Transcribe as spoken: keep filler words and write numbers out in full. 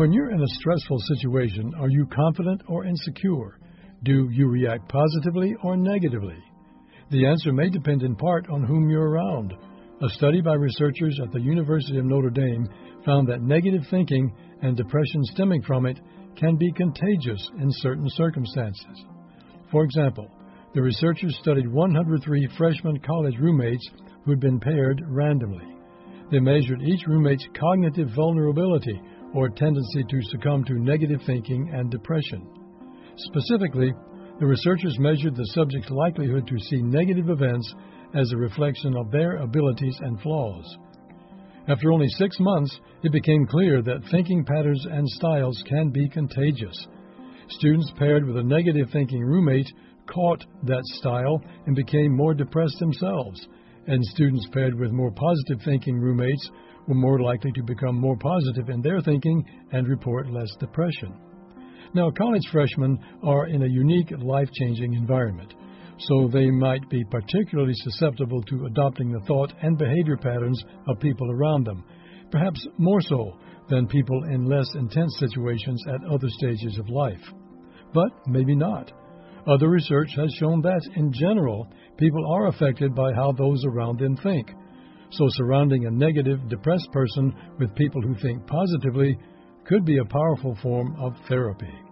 When you're in a stressful situation, are you confident or insecure? Do you react positively or negatively? The answer may depend in part on whom you're around. A study by researchers at the University of Notre Dame found that negative thinking and depression stemming from it can be contagious in certain circumstances. For example, the researchers studied one hundred three freshman college roommates who had been paired randomly. They measured each roommate's cognitive vulnerability, or tendency to succumb to negative thinking and depression. Specifically, the researchers measured the subject's likelihood to see negative events as a reflection of their abilities and flaws. After only six months, it became clear that thinking patterns and styles can be contagious. Students paired with a negative thinking roommate caught that style and became more depressed themselves, and students paired with more positive thinking roommates were more likely to become more positive in their thinking and report less depression. Now, college freshmen are in a unique, life-changing environment, so they might be particularly susceptible to adopting the thought and behavior patterns of people around them, perhaps more so than people in less intense situations at other stages of life. But maybe not. Other research has shown that, in general, people are affected by how those around them think. So surrounding a negative, depressed person with people who think positively could be a powerful form of therapy.